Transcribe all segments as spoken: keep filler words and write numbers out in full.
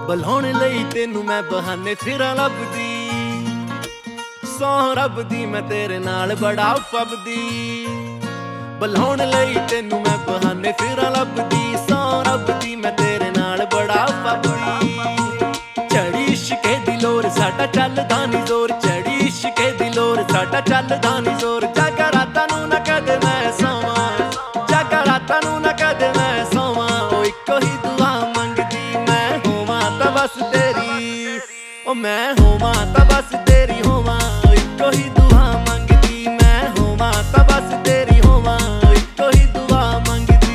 बुलाउण लई तेनू मैं बहाने फिरां लभदी, सौ रब दी मैं तेरे नाल बड़ा फबदी। बुलाउण लई तेनू मैं बहाने फिरां लभदी, सौ रब दी मैं तेरे नाल बड़ा फबदी। चढ़ी इश्के दी लोर साडा चलदा नी जोर, चढ़ी इश्के दी लोर साडा चलदा नी जोर। जागा रातां नूं ना कदे मैं सोवां, जागा रातां नूं ना कदे मैं सोवां। ओ इक्को ही दुआ मंगदी मैं होवां तां बस तेरी, ओ मैं होवां तां बस तेरी होवां। इक्को ही दुआ मंगदी मैं होवां तां बस तेरी होवां, इक्को ही दुआ मंगदी।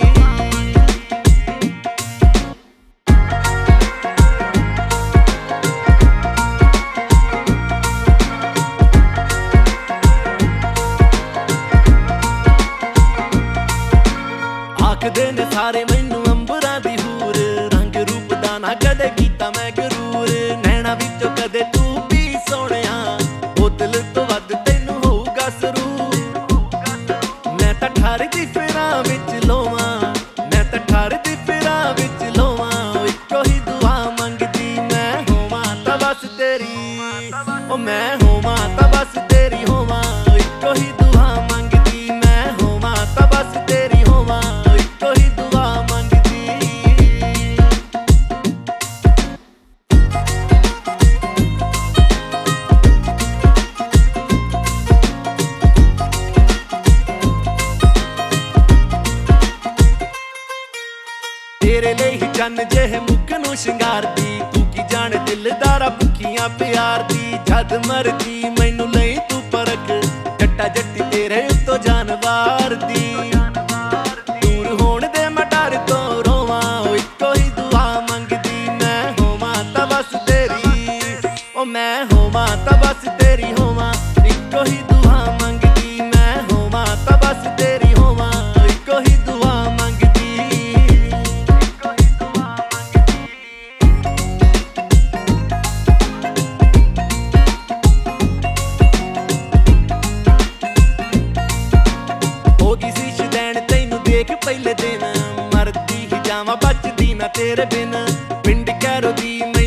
आखदे ने सारे मैनू अंबरां दी हूर, रंग रूप दा ना कदे कीता मैं गरूर। नैना विचों कदे तू भी सोहणिया, बोतल तो वध तैनू होऊगा सरूर। मैं तां ठरदी फिरां विच लोवां, मैं तां ठरदी फिरां विच लोवां। इक्को ही दुआ मंगदी मैं होवां तां बस तेरी, ओ मैं होवां तां बस तेरी होवां। इक्को ही दुआ मंगदी मैं होवां तां बस तेरी होवां, इक्को ही दुआ मंगदी। तेरे लिए ही चन्न जेह मुख नूं शिंगारदी, तू की जाने दिलदारा भुखियां प्यार दी। जद मरदी मैनू लई तू परख, जट्टा जट्टी तेरे उत्तों जानवार दी। दूर होण दे मैं डर तो रोवां, इक्को ही दुआ मंगदी मैं होवां तां बस तेरी, ओ मैं होवां तां बस तेरी होवां। इक्को ही दुआ मंगदी मैं होवां तां बस तेरी होवां, इक्को ही दुआ मंगदी, इक्को ही दुआ मंगदी। हो गई सी शदैन तैनू देख पहले दिन, मरदी ही जावां बचदी ना तेरे बिन। पिंड कैरो दी